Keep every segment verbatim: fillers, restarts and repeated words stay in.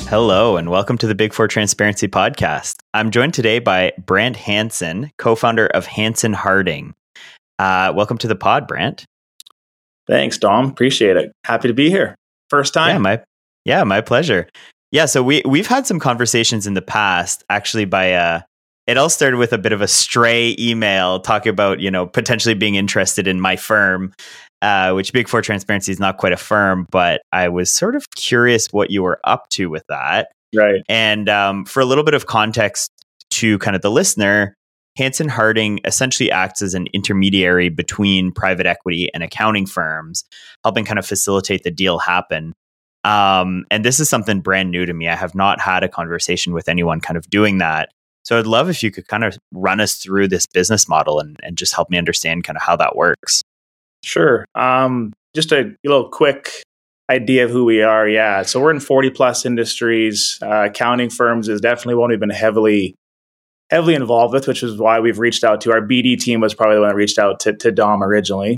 Hello, and welcome to the Big Four Transparency Podcast. I'm joined today by Brant Hansen, co-founder of Hansen Harding. Uh, welcome to the pod, Brant. Thanks, Dom. Appreciate it. Happy to be here. First time. Yeah, my yeah, my pleasure. Yeah, so we we've had some conversations in the past, actually. By uh, it all started with a bit of a stray email talking about you know potentially being interested in my firm. Uh, which Big Four Transparency is not quite a firm, but I was sort of curious what you were up to with that. Right. And um, for a little bit of context to kind of the listener, Hansen Harding essentially acts as an intermediary between private equity and accounting firms, helping kind of facilitate the deal happen. Um, and this is something brand new to me. I have not had a conversation with anyone kind of doing that. So I'd love if you could kind of run us through this business model and, and just help me understand kind of how that works. Sure. Um, just a little quick idea of who we are. Yeah. So we're in forty plus industries. Uh, accounting firms is definitely one we've been heavily, heavily involved with, which is why we've reached out to our B D team was probably the one that reached out to, to Dom originally.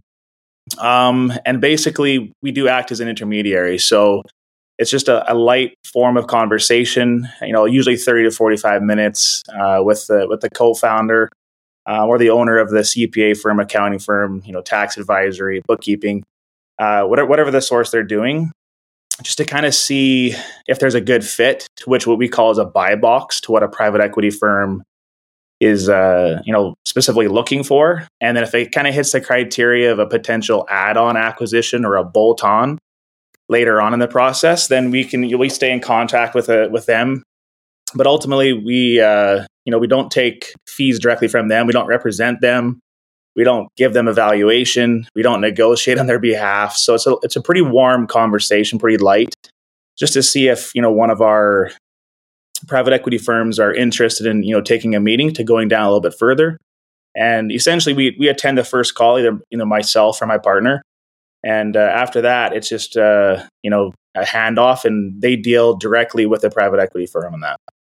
Um, and basically we do act as an intermediary. So it's just a, a light form of conversation, you know, usually thirty to forty-five minutes, uh, with the, with the co-founder. Uh, or the owner of the C P A firm, accounting firm, you know, tax advisory, bookkeeping, uh, whatever, whatever the source they're doing, just to kind of see if there's a good fit to which what we call as a buy box to what a private equity firm is, uh, you know, specifically looking for. And then if it kind of hits the criteria of a potential add-on acquisition or a bolt-on later on in the process, then we can we stay in contact with a, with them. But ultimately, we uh, you know we don't take fees directly from them. We don't represent them. We don't give them a valuation. We don't negotiate on their behalf. So it's a it's a pretty warm conversation, pretty light, just to see if you know one of our private equity firms are interested in you know taking a meeting to going down a little bit further. And essentially, we we attend the first call, either you know myself or my partner. And uh, after that, it's just uh, you know a handoff, and they deal directly with the private equity firm on that.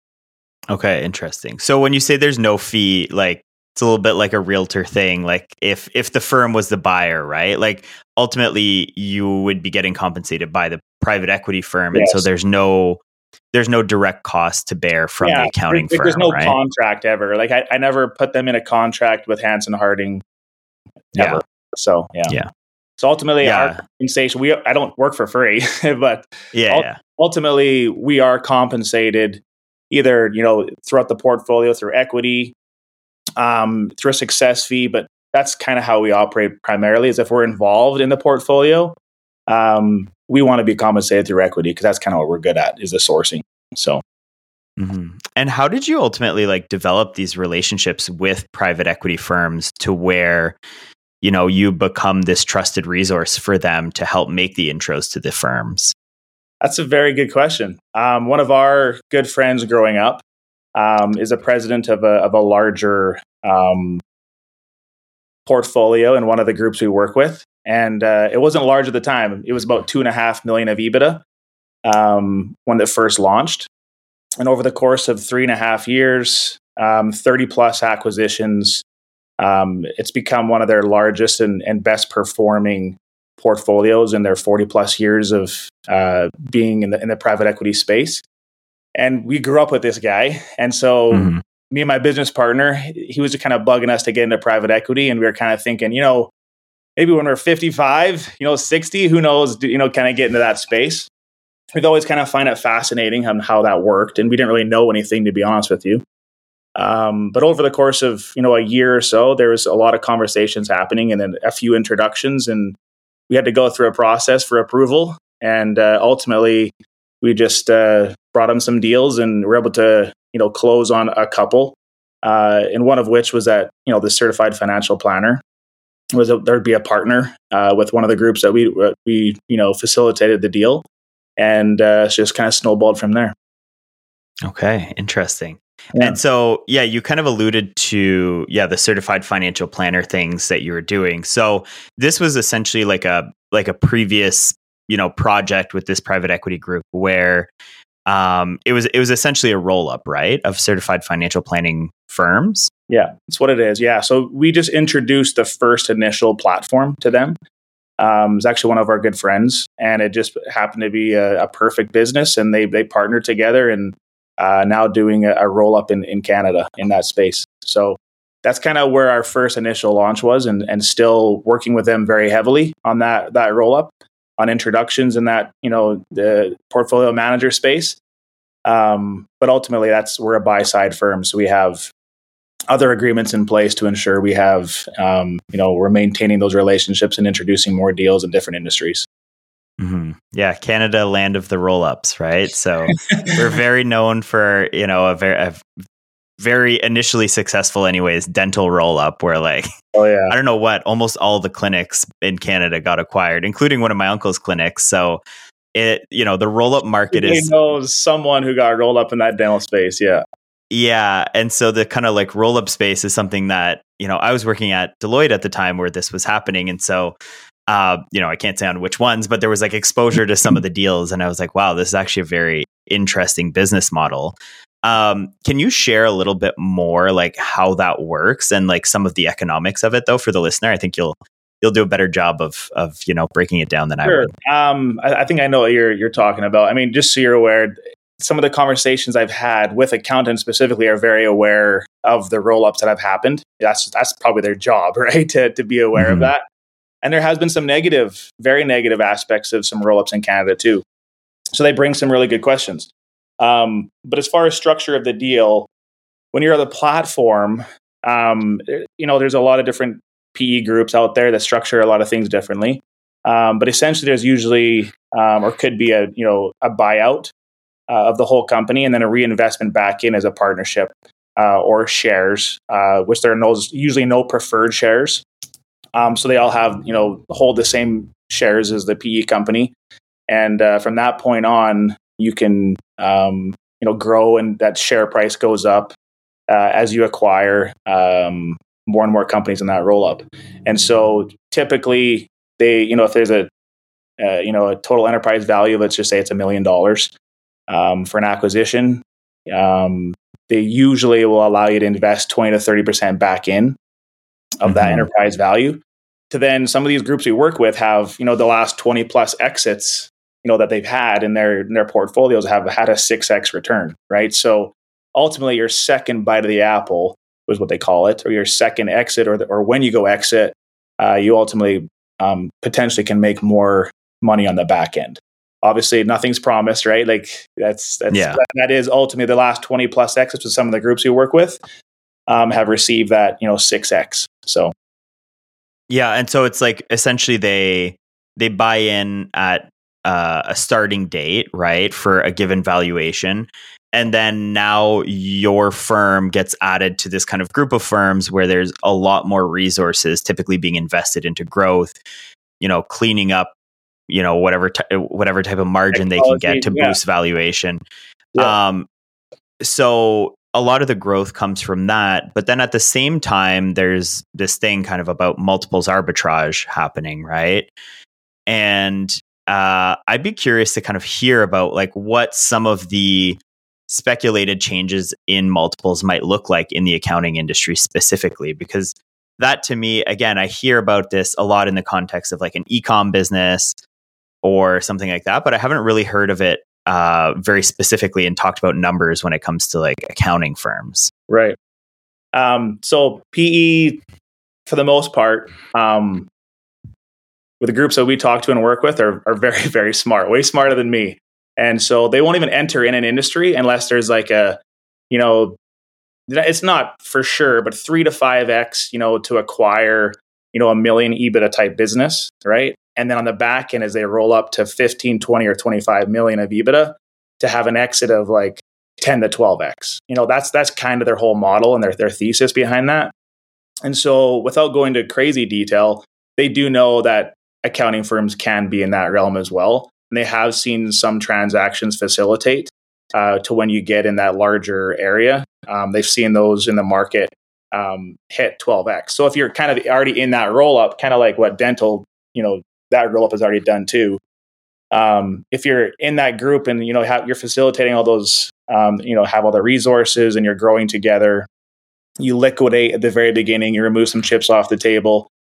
Okay, interesting. So when you say there's no fee, like it's a little bit like a realtor thing. Like if if the firm was the buyer, right? Like ultimately you would be getting compensated by the private equity firm, and Yes. so there's no there's no direct cost to bear from Yeah, the accounting there- firm. there's no right? contract ever. Like I, I never put them in a contract with Hansen Harding ever. Yeah. So yeah. Yeah. So ultimately, Yeah. our compensation, we I don't work for free, but Yeah, ul- yeah. ultimately we are compensated either you know throughout the portfolio through equity, um, through a success fee. But that's kind of how we operate primarily. Is if we're involved in the portfolio, um, we want to be compensated through equity because that's kind of what we're good at is the sourcing. So. Mm-hmm. And how did you ultimately like develop these relationships with private equity firms to where you know you become this trusted resource for them to help make the intros to the firms? That's a very good question. Um, one of our good friends growing up um, is a president of a of a larger um, portfolio in one of the groups we work with, and uh, it wasn't large at the time. It was about two and a half million of EBITDA um, when it first launched, and over the course of three and a half years, um, thirty plus acquisitions. Um, it's become one of their largest and, and best performing portfolios in their forty plus years of uh, being in the, in the private equity space. And we grew up with this guy. And so Mm-hmm. me and my business partner, he was kind of bugging us to get into private equity. And we were kind of thinking, you know, maybe when we're fifty-five, you know, sixty, who knows, you know, kind of get into that space. We've always kind of find it fascinating on how that worked. And we didn't really know anything, to be honest with you. Um, but over the course of, you know, a year or so, there was a lot of conversations happening and then a few introductions, and we had to go through a process for approval. And uh, ultimately, we just uh, brought them some deals and were able to, you know, close on a couple. Uh, and one of which was that, you know, the certified financial planner was a, there'd be a partner uh, with one of the groups that we, we, you know, facilitated the deal. And uh, it's just kind of snowballed from there. Okay, interesting. Yeah. And so, yeah, you kind of alluded to, yeah, the certified financial planner things that you were doing. So this was essentially like a like a previous, you know, project with this private equity group where um, it was it was essentially a roll up, right, of certified financial planning firms. Yeah, that's what it is. Yeah, so we just introduced the first initial platform to them. Um, is actually one of our good friends, and it just happened to be a, a perfect business, and they they partnered together, and uh, now doing a, a roll up in, in Canada in that space. So that's kind of where our first initial launch was, and and still working with them very heavily on that that roll up, on introductions in that, you know, the portfolio manager space. Um, but ultimately, that's we're a buy side firm, so we have other agreements in place to ensure we have, um, you know, we're maintaining those relationships and introducing more deals in different industries. Mm-hmm. Yeah, Canada, land of the roll-ups, right? So we're very known for, you know, a very, a very initially successful, anyways, dental roll-up, where like, oh yeah, I don't know what, almost all the clinics in Canada got acquired, including one of my uncle's clinics. So it, you know, the roll-up market he is knows someone who got rolled up in that dental space. Yeah. Yeah. And so the kind of like roll up space is something that, you know, I was working at Deloitte at the time where this was happening. And so, uh, you know, I can't say on which ones, but there was like exposure to some of the deals. And I was like, wow, this is actually a very interesting business model. Um, can you share a little bit more like how that works and like some of the economics of it though, for the listener? I think you'll, you'll do a better job of, of, you know, breaking it down than Sure. I would. Um, I, I think I know what you're, you're talking about. I mean, just so you're aware, some of the conversations I've had with accountants specifically are very aware of the roll-ups that have happened. That's that's probably their job, right? To to be aware mm-hmm. of that. And there has been some negative, very negative aspects of some roll-ups in Canada too. So they bring some really good questions. Um, but as far as structure of the deal, when you're on the platform, um, you know, there's a lot of different P E groups out there that structure a lot of things differently. Um, but essentially, there's usually um, or could be a you know a buyout Uh, of the whole company, and then a reinvestment back in as a partnership uh, or shares, uh, which there are no, usually no preferred shares. Um, so they all have, you know, hold the same shares as the P E company. And uh, from that point on, you can, um, you know, grow, and that share price goes up uh, as you acquire um, more and more companies in that roll up. And so typically they, you know, if there's a, uh, you know, a total enterprise value, let's just say it's a million dollars. Um, for an acquisition, um, they usually will allow you to invest twenty to thirty percent back in of mm-hmm. that enterprise value. To then some of these groups we work with have, you know, the last twenty plus exits, you know, that they've had in their in their portfolios have had a six X return, right? So ultimately, your second bite of the apple was what they call it, or your second exit, or the, or when you go exit, uh, you ultimately um, potentially can make more money on the back end. Obviously, nothing's promised, right? Like that's that's yeah. that, that is ultimately the last twenty plus exits with some of the groups we work with um, have received that, you know, six X. So yeah, and so it's like essentially they they buy in at uh, a starting date, right, for a given valuation, and then now your firm gets added to this kind of group of firms where there's a lot more resources typically being invested into growth, you know, cleaning up, you know, whatever t- whatever type of margin Technology, they can get to yeah. boost valuation. Yeah. Um, so a lot of the growth comes from that. But then at the same time, there's this thing kind of about multiples arbitrage happening, right? And uh, I'd be curious to kind of hear about like what some of the speculated changes in multiples might look like in the accounting industry specifically, because that to me, again, I hear about this a lot in the context of like an e-com business or something like that, but I haven't really heard of it uh, very specifically and talked about numbers when it comes to like accounting firms. Right. Um, so P E, for the most part, um, with the groups that we talk to and work with are, are very, very smart, way smarter than me. And so they won't even enter in an industry unless there's like a, you know, it's not for sure, but three to five X, you know, to acquire, you know, a million EBITDA type business, right? And then on the back end, as they roll up to fifteen, twenty, or twenty-five million of EBITDA, to have an exit of like ten to twelve X. You know, that's that's kind of their whole model and their, their thesis behind that. And so without going to crazy detail, they do know that accounting firms can be in that realm as well. And they have seen some transactions facilitate uh, to when you get in that larger area. Um, they've seen those in the market um, hit twelve X. So if you're kind of already in that roll up, kind of like what dental, you know, that roll up is already done too. Um, if you're in that group and, you know, have, you're facilitating all those, um, you know, have all the resources and you're growing together, you liquidate at the very beginning, you remove some chips off the table.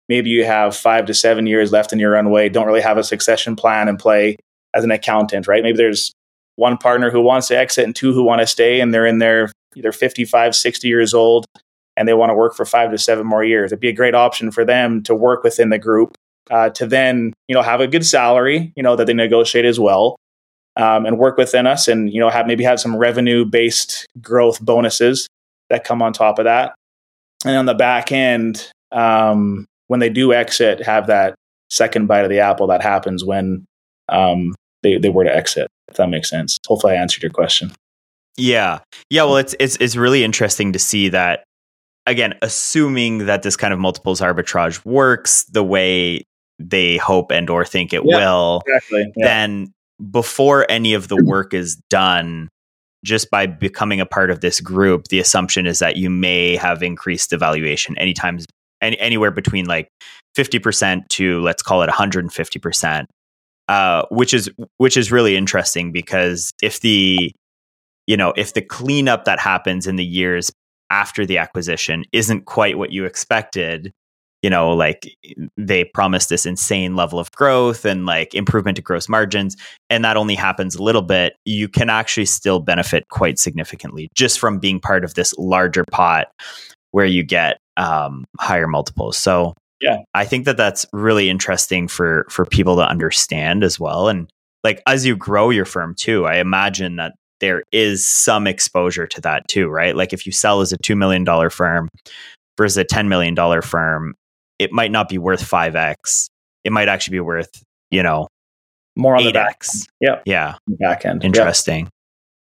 maybe you have five to seven years left in your runway, don't really have a succession plan in play as an accountant, right? Maybe there's one partner who wants to exit and two who want to stay, and they're in their either fifty-five, sixty years old, and they want to work for five to seven more years. It'd be a great option for them to work within the group, uh, to then, you know, have a good salary, you know, that they negotiate as well, um, and work within us, and, you know, have maybe have some revenue-based growth bonuses that come on top of that. And on the back end, um, when they do exit, have that second bite of the apple that happens when um, they, they were to exit, if that makes sense. Hopefully I answered your question. Yeah. Yeah. Well, it's, it's, it's really interesting to see that, again, assuming that this kind of multiples arbitrage works the way they hope and or think it yeah, will, exactly. yeah. then before any of the work is done, just by becoming a part of this group, the assumption is that you may have increased the valuation anytime, any, anywhere between like fifty percent to, let's call it one hundred fifty percent, uh, which is which is really interesting, because if the you know if the cleanup that happens in the years after the acquisition isn't quite what you expected, you know, like they promised this insane level of growth and like improvement to gross margins, and that only happens a little bit, you can actually still benefit quite significantly just from being part of this larger pot where you get um, higher multiples. So yeah, I think that that's really interesting for for people to understand as well. And like as you grow your firm too, I imagine that there is some exposure to that too, right? Like if you sell as a two million dollars firm versus a ten million dollars firm, it might not be worth five X. It might actually be worth, you know, more on eight X. the back end. Yeah. Back end. Interesting. Yep.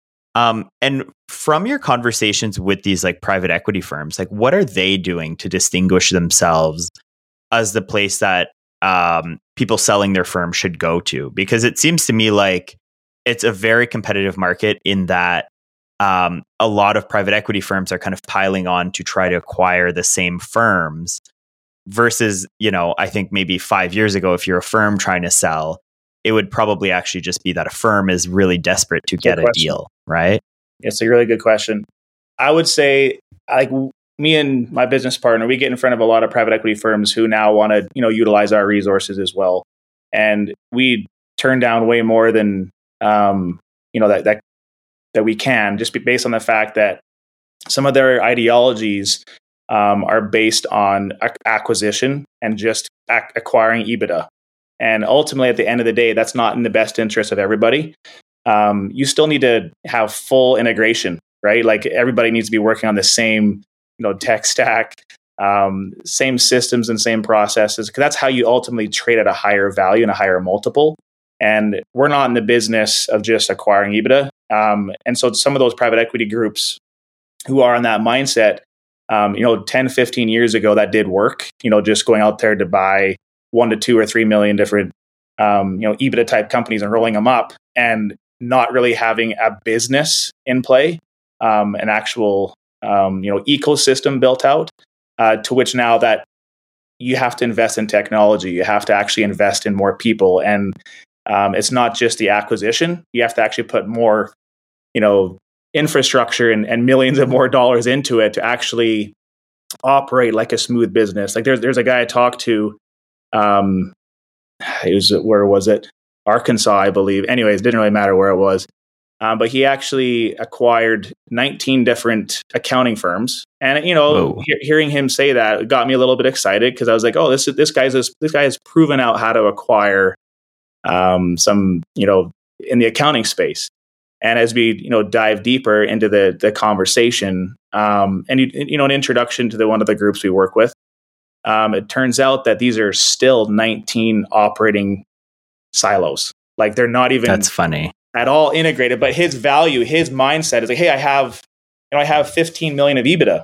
Um, and from your conversations with these like private equity firms, like what are they doing to distinguish themselves as the place that um, people selling their firm should go to? Because it seems to me like it's a very competitive market in that um, a lot of private equity firms are kind of piling on to try to acquire the same firms versus, you know, I think maybe five years ago, if you're a firm trying to sell, it would probably actually just be that a firm is really desperate to get a deal, right? It's a really good question. I would say, like me and my business partner, we get in front of a lot of private equity firms who now want to, you know, utilize our resources as well, and we turn down way more than um, you know that that that we can, just be based on the fact that some of their ideologies um, are based on ac- acquisition and just ac- acquiring EBITDA. And ultimately, at the end of the day, that's not in the best interest of everybody. Um, you still need to have full integration, right? Like everybody needs to be working on the same, you know, tech stack, um, same systems and same processes, because that's how you ultimately trade at a higher value and a higher multiple. And we're not in the business of just acquiring EBITDA. Um, and so some of those private equity groups who are on that mindset, um, you know, ten, fifteen years ago, that did work, you know, just going out there to buy one to two or three million different, um, you know, EBITDA type companies and rolling them up and not really having a business in play, um, an actual, um, you know, ecosystem built out, uh, to which now that you have to invest in technology, you have to actually invest in more people. And um, it's not just the acquisition. You have to actually put more, you know, infrastructure and, and millions of more dollars into it to actually operate like a smooth business. Like there's, there's a guy I talked to, Um, it was, where was it? Arkansas, I believe. Anyways, didn't really matter where it was. Um, but he actually acquired nineteen different accounting firms. And, you know, he- hearing him say that got me a little bit excited, because I was like, oh, this, this guy's, this guy has proven out how to acquire um, some, you know, in the accounting space. And as we, you know, dive deeper into the, the conversation, um, and, you know, an introduction to the, one of the groups we work with, Um, it turns out that these are still nineteen operating silos. Like they're not even That's funny. at all integrated. But his value, his mindset is like, hey, I have, you know, I have fifteen million of EBITDA.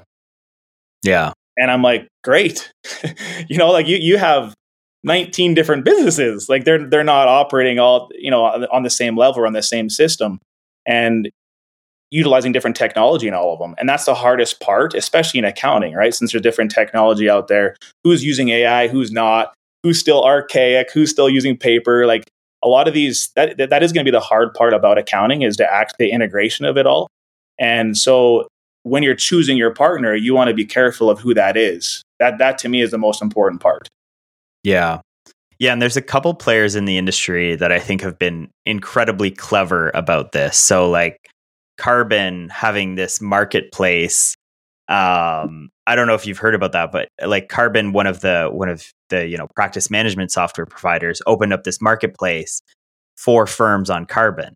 Yeah. And I'm like, great. you know, like you you have nineteen different businesses. Like they're they're not operating all, you know, on the same level or on the same system. And utilizing different technology in all of them. And that's the hardest part, especially in accounting, right? Since there's different technology out there, who's using A I, who's not, who's still archaic, who's still using paper. Like a lot of these, that, that is going to be the hard part about accounting, is to act the integration of it all. And so when you're choosing your partner, you want to be careful of who that is. That, that to me is the most important part. Yeah. Yeah. And there's a couple players in the industry that I think have been incredibly clever about this. So like Carbon having this marketplace. Um, I don't know if you've heard about that, but like Carbon, one of the one of the, you know, practice management software providers opened up this marketplace for firms on Carbon.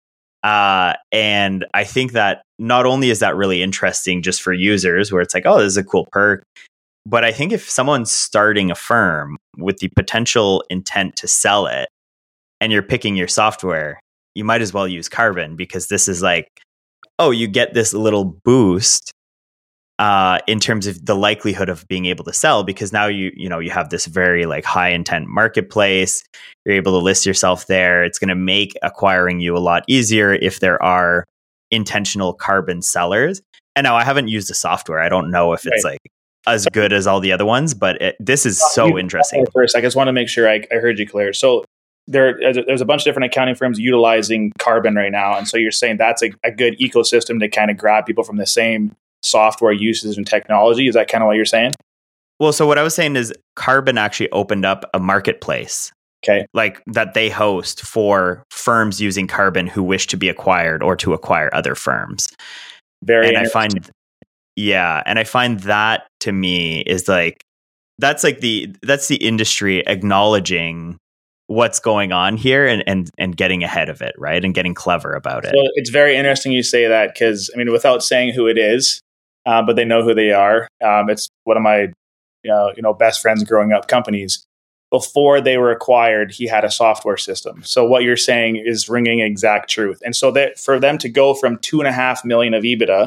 Uh, and I think that not only is that really interesting just for users where it's like, oh, this is a cool perk, but I think if someone's starting a firm with the potential intent to sell it and you're picking your software, you might as well use Carbon because this is like, oh, you get this little boost uh, in terms of the likelihood of being able to sell because now you, you know, you have this very like high intent marketplace. You're able to list yourself there. It's going to make acquiring you a lot easier if there are intentional Carbon sellers. And now I haven't used the software. I don't know if it's Right. like as good as all the other ones, but it, this is so interesting. First, I just want to make sure I, I heard you clear. So there, there's a bunch of different accounting firms utilizing Carbon right now. And so you're saying that's a, a good ecosystem to kind of grab people from the same software uses and technology. Is that kind of what you're saying? Well, so what I was saying is Carbon actually opened up a marketplace. Okay. Like that they host for firms using Carbon who wish to be acquired or to acquire other firms. Very and I find yeah, and I find that to me is like that's like the that's the industry acknowledging what's going on here and and and getting ahead of it, right? And getting clever about it. So it's very interesting you say that because I mean, without saying who it is, uh, but they know who they are. Um, it's one of my you know, you know best friends growing up companies. Before they were acquired, he had a software system. So what you're saying is ringing exact truth. And so that for them to go from two and a half million of EBITDA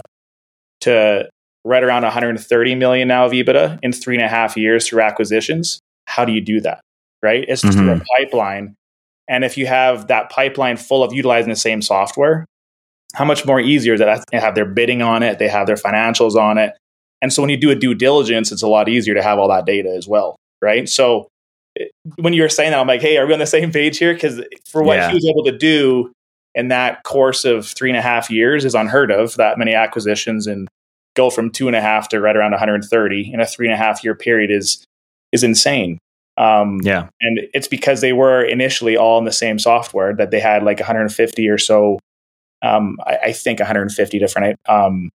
to right around one hundred thirty million now of EBITDA in three and a half years through acquisitions, how do you do that? Right? It's just mm-hmm. through a pipeline. And if you have that pipeline full of utilizing the same software, how much more easier is that they have their bidding on it, they have their financials on it. And so when you do a due diligence, it's a lot easier to have all that data as well. Right? So when you were saying that, I'm like, hey, are we on the same page here? Because for what yeah. he was able to do in that course of three and a half years is unheard of, that many acquisitions and go from two and a half to right around one hundred thirty in a three and a half year period is is insane. Um, yeah. And it's because they were initially all in the same software that they had like one hundred fifty or so, um, I, I think one hundred fifty different, um,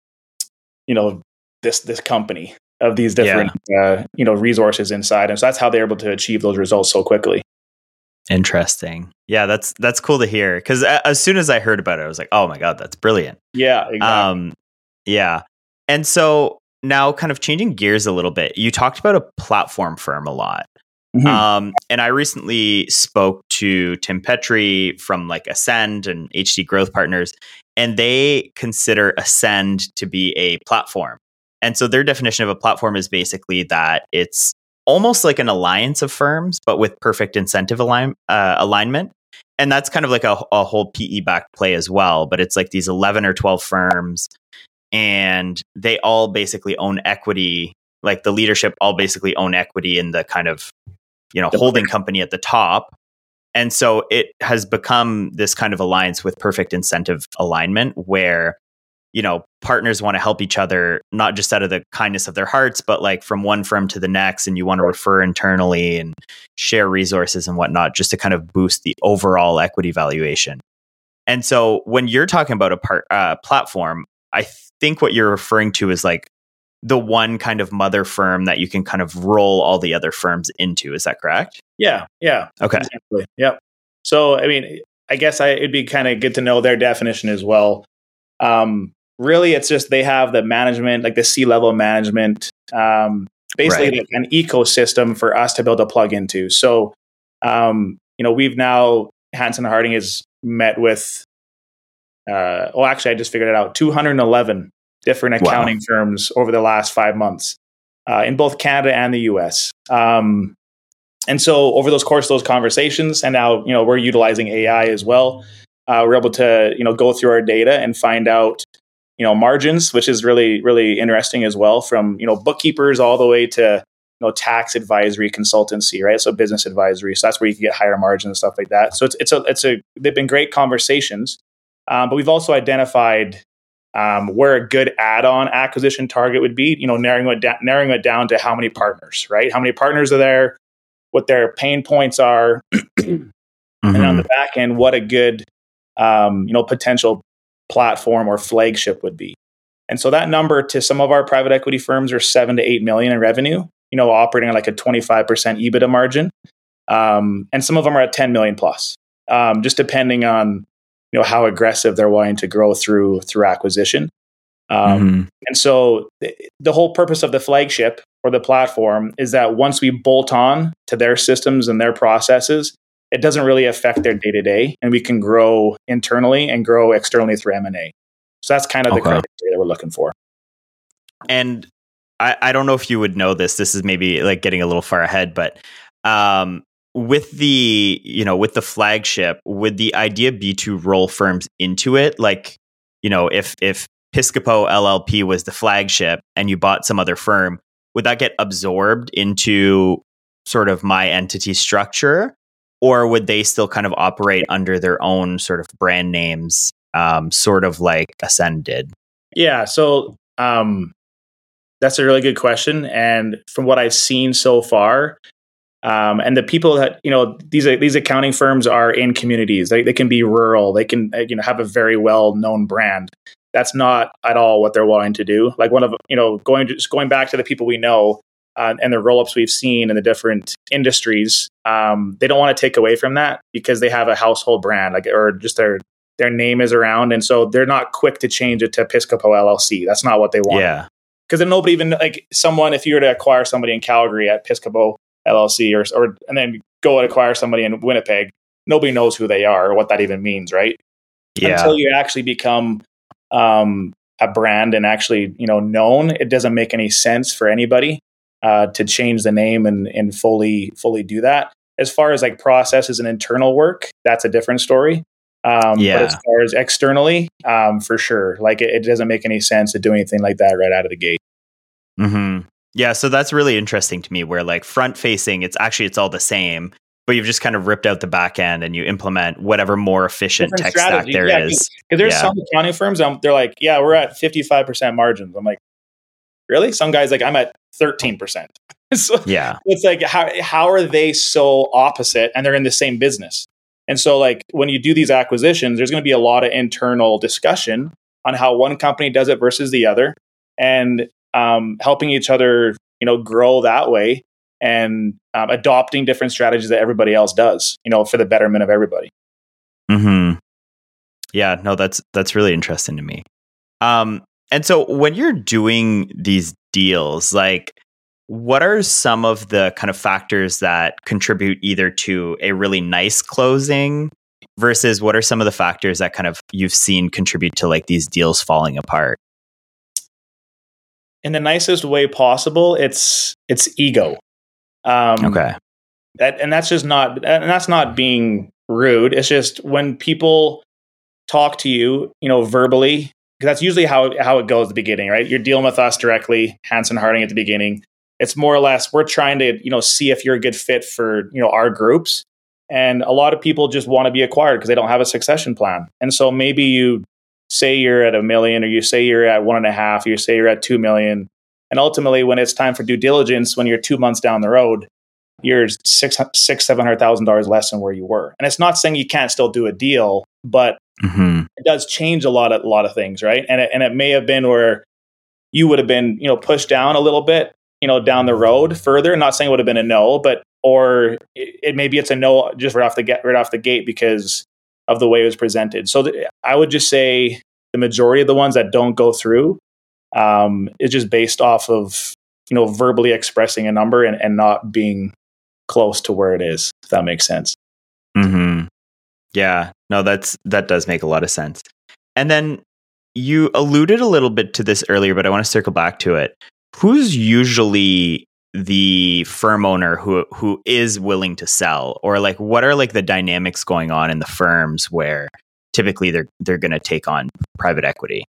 you know, this this company. Of these different, yeah. uh, you know, resources inside, and so that's how they're able to achieve those results so quickly. Interesting. Yeah, that's that's cool to hear. Because as soon as I heard about it, I was like, "Oh my god, that's brilliant!" Yeah, exactly. Um, yeah, and so now, kind of changing gears a little bit, you talked about a platform firm a lot, mm-hmm. um, and I recently spoke to Tim Petrie from like Ascend and H D Growth Partners, and they consider Ascend to be a platform. And so their definition of a platform is basically that it's almost like an alliance of firms, but with perfect incentive align, uh, alignment. And that's kind of like a, a whole P E-backed play as well. But it's like these eleven or twelve firms, and they all basically own equity. Like the leadership all basically own equity in the kind of, you know, holding company at the top. And so it has become this kind of alliance with perfect incentive alignment where, you know, partners want to help each other, not just out of the kindness of their hearts, but like from one firm to the next. And you want to refer internally and share resources and whatnot, just to kind of boost the overall equity valuation. And so when you're talking about a part, uh, platform, I think what you're referring to is like the one kind of mother firm that you can kind of roll all the other firms into. Is that correct? Yeah. Yeah. Okay. Exactly. Yep. So, I mean, I guess I, it'd be kind of good to know their definition as well. Um, Really, it's just they have the management, like the C-level management, um, basically right. like an ecosystem for us to be able to plug into. So, um, you know, we've now, Hansen Harding has met with, uh, well, actually, I just figured it out, two hundred eleven different accounting wow. firms over the last five months uh, in both Canada and the U S. Um, and so over those course of those conversations, and now, you know, we're utilizing A I as well. Uh, we're able to, you know, go through our data and find out, you know, margins, which is really, really interesting as well, from, you know, bookkeepers all the way to, you know, tax advisory consultancy, right? So business advisory. So that's where you can get higher margins and stuff like that. So it's, it's a, it's a, they've been great conversations, um, but we've also identified um, where a good add-on acquisition target would be, you know, narrowing it, da- narrowing it down to how many partners, right? How many partners are there? what their pain points are, mm-hmm. and on the back end, what a good um, you know potential platform or flagship would be. And so that number to some of our private equity firms are seven to eight million in revenue, you know, operating at like a twenty-five percent EBITDA margin. Um, and some of them are at ten million plus, um, just depending on, you know, how aggressive they're wanting to grow through, through acquisition. Um, mm-hmm. And so the, the whole purpose of the flagship or the platform is that once we bolt on to their systems and their processes, it doesn't really affect their day to day, and we can grow internally and grow externally through M and A. So that's kind of the okay. criteria that we're looking for. And I, I don't know if you would know this. This is maybe like getting a little far ahead, but um, with the, you know, with the flagship, would the idea be to roll firms into it? Like, you know, if if Piscopo L L P was the flagship and you bought some other firm, would that get absorbed into sort of my entity structure? Or would they still kind of operate under their own sort of brand names, um, sort of like Ascend did? Yeah, so um, that's a really good question. And from what I've seen so far, um, and the people that, you know, these these accounting firms are in communities. They they can be rural. They can, you know, have a very well known brand. That's not at all what they're wanting to do. Like one of, you know, going to, just going back to the people we know. Uh, and the roll-ups we've seen in the different industries, um, they don't want to take away from that because they have a household brand, like, or just their their name is around, and so they're not quick to change it to Piscopo L L C. That's not what they want. Yeah, because then nobody even like someone. If you were to acquire somebody in Calgary at Piscopo L L C, or or and then go and acquire somebody in Winnipeg, nobody knows who they are or what that even means, right? Yeah. Until you actually become um, a brand and actually, you know, known, it doesn't make any sense for anybody. Uh, to change the name and, and fully fully do that. As far as like processes and internal work, that's a different story. Um, yeah. But as far as externally, um, for sure, like it, it doesn't make any sense to do anything like that right out of the gate. Mm-hmm. Yeah, so that's really interesting to me. Where like front facing, it's actually it's all the same, but you've just kind of ripped out the back end and you implement whatever more efficient different tech strategy. stack there yeah, is. Because there's yeah. some accounting firms, um, they're like, yeah, we're at fifty-five percent margins. I'm like, really? Some guys like, I'm at thirteen percent. So yeah. It's like, how how are they so opposite and they're in the same business? And so like when you do these acquisitions, there's going to be a lot of internal discussion on how one company does it versus the other, and um, helping each other, you know, grow that way, and um, adopting different strategies that everybody else does, you know, for the betterment of everybody. Mm-hmm. Yeah, no, that's that's really interesting to me. Um, And so when you're doing these deals, like what are some of the kind of factors that contribute either to a really nice closing versus what are some of the factors that kind of you've seen contribute to like these deals falling apart? In the nicest way possible, it's it's ego. Um, okay. That, and that's just not, and that's not being rude. It's just when people talk to you, you know, verbally, because that's usually how, how it goes at the beginning, right? You're dealing with us directly, Hansen Harding at the beginning. It's more or less, we're trying to, you know, see if you're a good fit for, you know, our groups. And a lot of people just want to be acquired because they don't have a succession plan. And so maybe you say you're at a million, or you say you're at one and a half, or you say you're at two million. And ultimately, when it's time for due diligence, when you're two months down the road, you're six, six, seven hundred thousand dollars less than where you were. And it's not saying you can't still do a deal, but mm-hmm. it does change a lot of a lot of things, right? And it, and it may have been where you would have been, you know, pushed down a little bit, you know, down the road further. Not saying it would have been a no, but or it, it maybe it's a no just right off the get right off the gate because of the way it was presented. So th- I would just say the majority of the ones that don't go through um, is just based off of, you know, verbally expressing a number and, and not being close to where it is, if that makes sense. Mm-hmm. Yeah, no, that's that does make a lot of sense. And then you alluded a little bit to this earlier, but I want to circle back to it. Who's usually the firm owner who who is willing to sell, or like what are like the dynamics going on in the firms where typically they're they're going to take on private equity?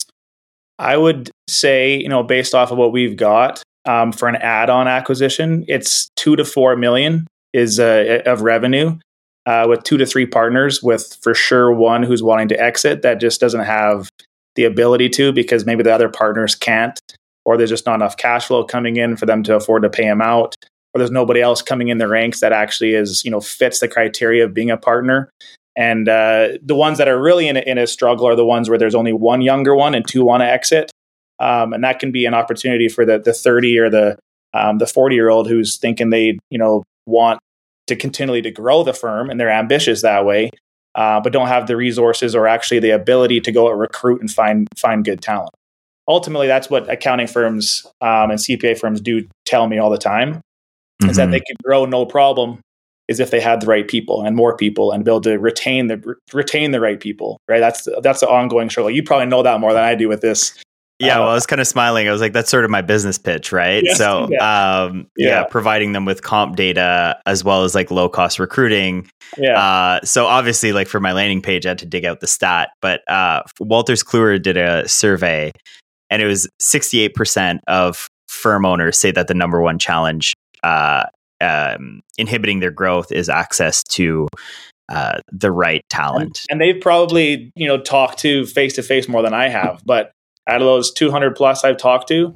I would say, you know, based off of what we've got um, for an add-on acquisition, it's two to four million is uh, of revenue uh, with two to three partners, with for sure one who's wanting to exit that just doesn't have the ability to because maybe the other partners can't, or there's just not enough cash flow coming in for them to afford to pay him out, or there's nobody else coming in the ranks that actually is, you know, fits the criteria of being a partner. And uh, the ones that are really in a, in a struggle are the ones where there's only one younger one and two want to exit. Um, and that can be an opportunity for the the thirty or the um, the forty year old who's thinking they, you know, want to continually to grow the firm and they're ambitious that way, uh, but don't have the resources or actually the ability to go out recruit and find find good talent. Ultimately, that's what accounting firms um, and C P A firms do tell me all the time, mm-hmm. is that they could grow no problem, is if they had the right people and more people and be able to retain the retain the right people. Right? That's that's the ongoing struggle. You probably know that more than I do with this. Yeah, uh, well, I was kind of smiling. I was like, that's sort of my business pitch, right? Yes, so, yeah. Um, yeah. yeah, providing them with comp data as well as like low cost recruiting. Yeah. Uh, so obviously, like for my landing page, I had to dig out the stat, but uh, Wolters Kluwer did a survey, and it was sixty-eight percent of firm owners say that the number one challenge uh, um, inhibiting their growth is access to uh, the right talent. And, and they've probably, you know, talked to face to face more than I have, but out of those two hundred plus I've talked to,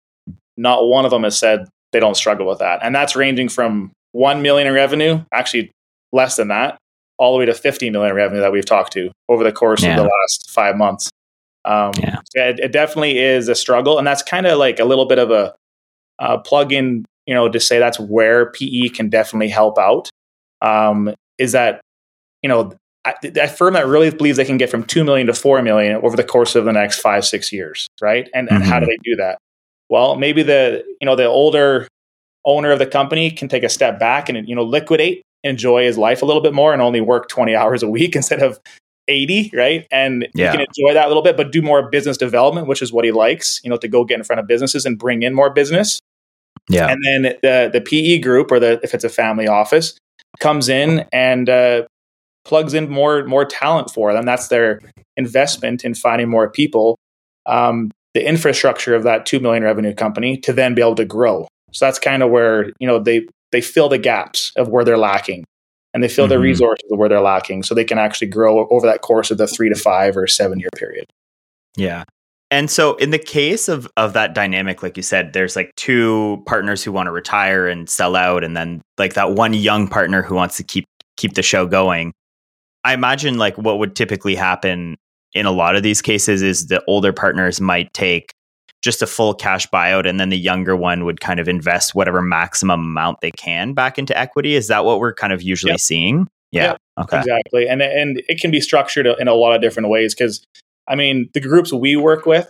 not one of them has said they don't struggle with that. And that's ranging from one million in revenue, actually less than that, all the way to fifty million in revenue that we've talked to over the course yeah. of the last five months. Um, yeah. it, it definitely is a struggle. And that's kind of like a little bit of a, a plug-in, you know, to say that's where P E can definitely help out. Um, is that, you know, a firm that really believes they can get from two million to four million over the course of the next five, six years, right? And, mm-hmm. and how do they do that? Well, maybe the, you know, the older owner of the company can take a step back and, you know, liquidate, enjoy his life a little bit more and only work twenty hours a week instead of eighty, right? And yeah. you can enjoy that a little bit, but do more business development, which is what he likes, you know, to go get in front of businesses and bring in more business. Yeah. And then the, the P E group, or the, if it's a family office, comes in and, uh, plugs in more more talent for them. That's their investment in finding more people, um, the infrastructure of that two million revenue company to then be able to grow. So that's kind of where, you know, they they fill the gaps of where they're lacking, and they fill mm-hmm. the resources of where they're lacking, so they can actually grow over that course of the three to five or seven year period. Yeah. And so in the case of of that dynamic, like you said, there's like two partners who want to retire and sell out, and then like that one young partner who wants to keep keep the show going. I imagine like what would typically happen in a lot of these cases is the older partners might take just a full cash buyout, and then the younger one would kind of invest whatever maximum amount they can back into equity. Is that what we're kind of usually yep. seeing? Yeah. Yep. Okay. Exactly. And and it can be structured in a lot of different ways, because I mean, the groups we work with,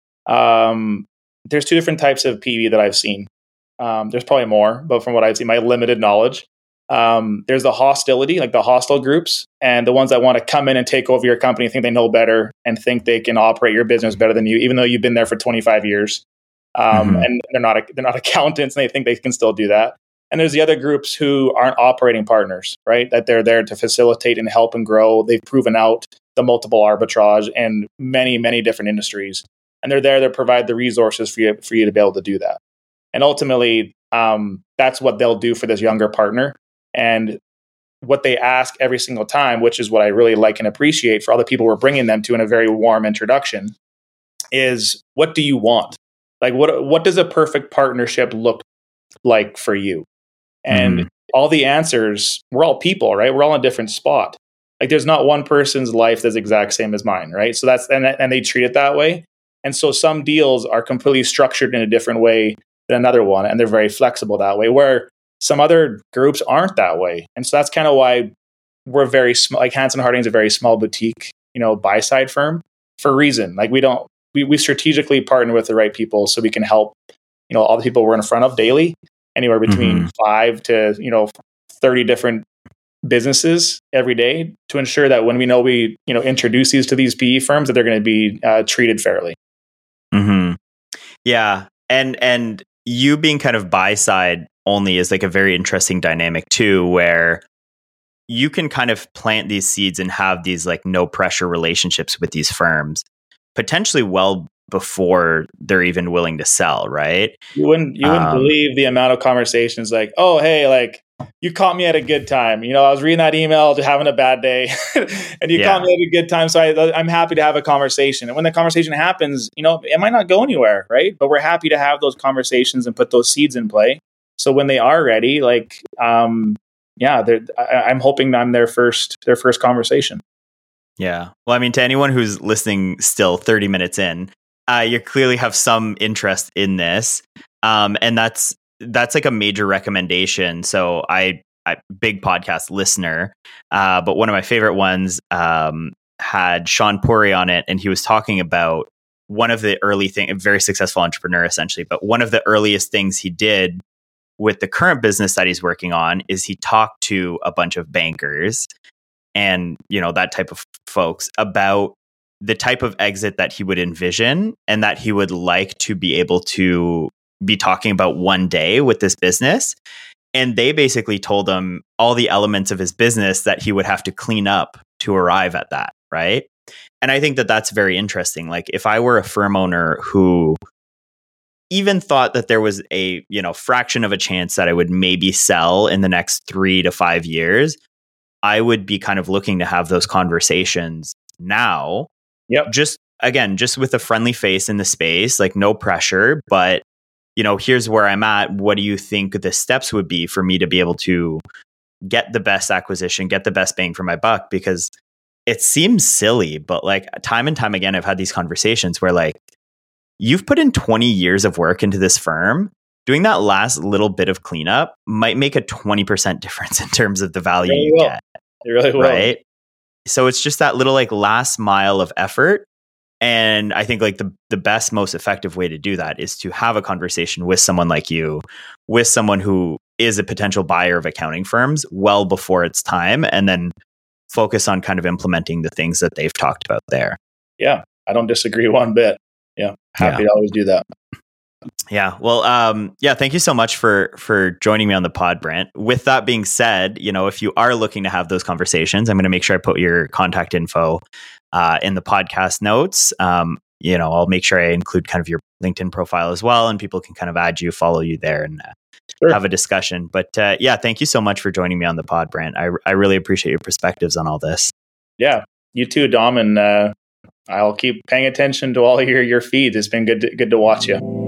um, there's two different types of P E that I've seen. Um, there's probably more, but from what I've seen, my limited knowledge, Um, there's the hostility, like the hostile groups, and the ones that want to come in and take over your company, think they know better and think they can operate your business better than you, even though you've been there for twenty-five years. Um, mm-hmm. And they're not they're not accountants, and they think they can still do that. And there's the other groups who aren't operating partners, right? That they're there to facilitate and help and grow. They've proven out the multiple arbitrage in many, many different industries, and they're there to provide the resources for you for you to be able to do that. And ultimately, um, that's what they'll do for this younger partner. And what they ask every single time, which is what I really like and appreciate for all the people we're bringing them to in a very warm introduction, is what do you want? Like, what what does a perfect partnership look like for you? And mm. all the answers, we're all people, right? We're all in a different spot. Like, there's not one person's life that's exact same as mine, right? So that's, and, and they treat it that way. And so some deals are completely structured in a different way than another one, and they're very flexible that way, where some other groups aren't that way. And so that's kind of why we're very small, like Hansen Harding is a very small boutique, you know, buy side firm for a reason. Like we don't, we, we strategically partner with the right people so we can help, you know, all the people we're in front of daily, anywhere between mm-hmm. five to, you know, thirty different businesses every day, to ensure that when we know we, you know, introduce these to these P E firms, that they're going to be uh, treated fairly. Mm-hmm. Yeah. And, and you being kind of buy side only is like a very interesting dynamic too, where you can kind of plant these seeds and have these like no pressure relationships with these firms potentially well before they're even willing to sell, right? You wouldn't you wouldn't um, believe the amount of conversations like, oh, hey, like you caught me at a good time. You know, I was reading that email, just having a bad day, and you yeah. caught me at a good time. So I, I'm happy to have a conversation. And when the conversation happens, you know, it might not go anywhere, right? But we're happy to have those conversations and put those seeds in play. So when they are ready, like, um, yeah, I, I'm hoping I'm their first their first conversation. Yeah. Well, I mean, to anyone who's listening still thirty minutes in, uh, you clearly have some interest in this. Um, and that's that's like a major recommendation. So I, I big podcast listener, uh, but one of my favorite ones um, had Sean Puri on it, and he was talking about one of the early thing, a very successful entrepreneur essentially, but one of the earliest things he did with the current business that he's working on is he talked to a bunch of bankers and, you know, that type of folks about the type of exit that he would envision and that he would like to be able to be talking about one day with this business. And they basically told him all the elements of his business that he would have to clean up to arrive at that, right? And I think that that's very interesting. Like, if I were a firm owner who even thought that there was a, you know, fraction of a chance that I would maybe sell in the next three to five years, I would be kind of looking to have those conversations now. Yep. Just again, just with a friendly face in the space, like no pressure, but you know, here's where I'm at. What do you think the steps would be for me to be able to get the best acquisition, get the best bang for my buck? Because it seems silly, but like time and time again, I've had these conversations where like, you've put in twenty years of work into this firm. Doing that last little bit of cleanup might make a twenty percent difference in terms of the value really you will. get. It really will. Right. So it's just that little like last mile of effort. And I think like the, the best, most effective way to do that is to have a conversation with someone like you, with someone who is a potential buyer of accounting firms well before it's time, and then focus on kind of implementing the things that they've talked about there. Yeah, I don't disagree one bit. Yeah, happy yeah. to always do that. Yeah. Well, um, yeah, thank you so much for for joining me on the pod, Brent. With that being said, you know, if you are looking to have those conversations, I'm going to make sure I put your contact info uh, in the podcast notes. Um, you know, I'll make sure I include kind of your LinkedIn profile as well, and people can kind of add you, follow you there, and uh, sure. have a discussion. But uh, yeah, thank you so much for joining me on the pod, Brent. I I really appreciate your perspectives on all this. Yeah, you too, Dom, and uh, I'll keep paying attention to all your your feeds. It's been good to, good to watch you.